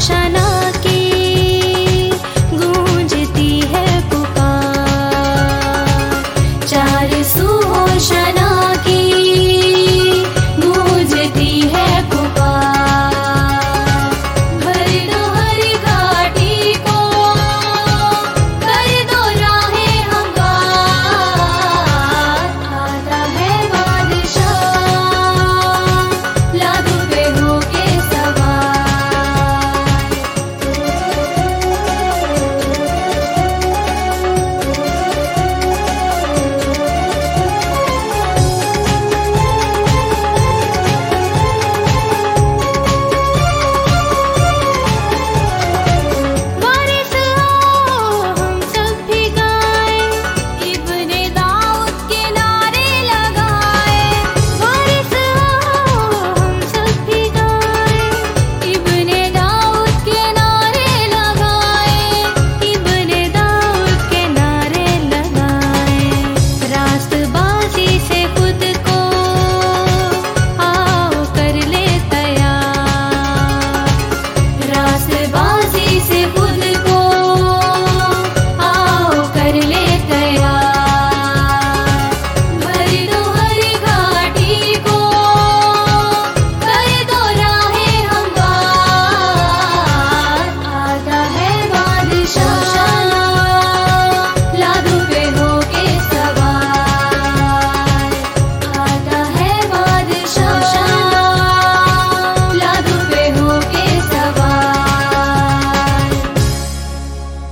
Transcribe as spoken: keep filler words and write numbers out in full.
शना की गूंजती है पुकार। चार सुहों शना की गूंजती है पुकार। भर दो हर घाटी को, कर दो राहें हमवार। आता है बादशाह, लादू पे होके सवार। वारिस आओ हम सब भी गाएं, इब्ने दाऊद के नारे लगाएं। वारिस आओ हम सब भी गाएं, इब्ने दाऊद के नारे लगाएं। इब्ने दाऊद के नारे लगाएं। रास्तबाजी से खुद को आओ कर ले तैयार। रास्तबाजी से खुद